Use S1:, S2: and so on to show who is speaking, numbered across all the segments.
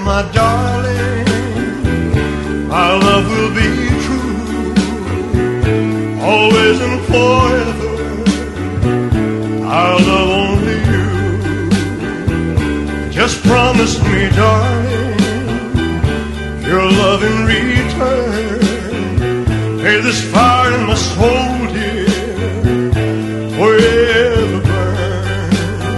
S1: my darling, our love will be true, always and forever, our love only you. Just promise me, darling, your love in return. May this fire in my soul, dear, forever burn.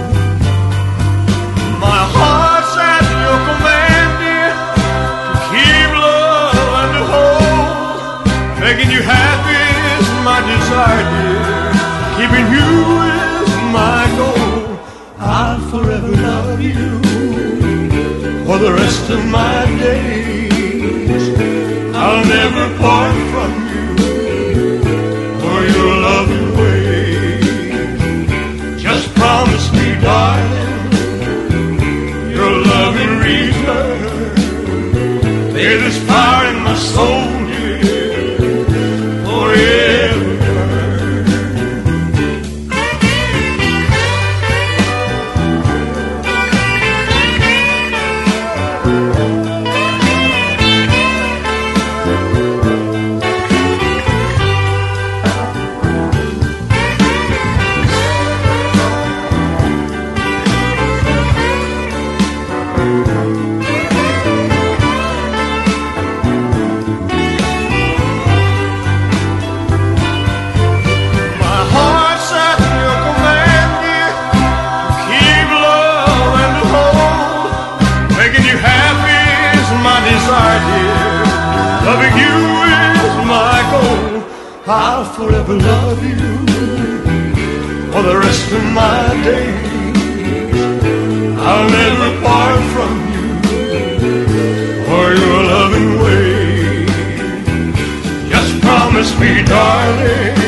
S1: My heart's at your command, dear, to keep love and to hold. Making you happy is my desire, dear. Keeping you is my goal. I'll forever love you for the rest of my days. I'll never part from you or your loving ways. Just promise me, darling, your love in return. May this fire in my soul, dear, forever burn. Loving you is my goal. I'll forever love you for the rest of my days. I'll never part from you or your loving ways. Just promise me, darling,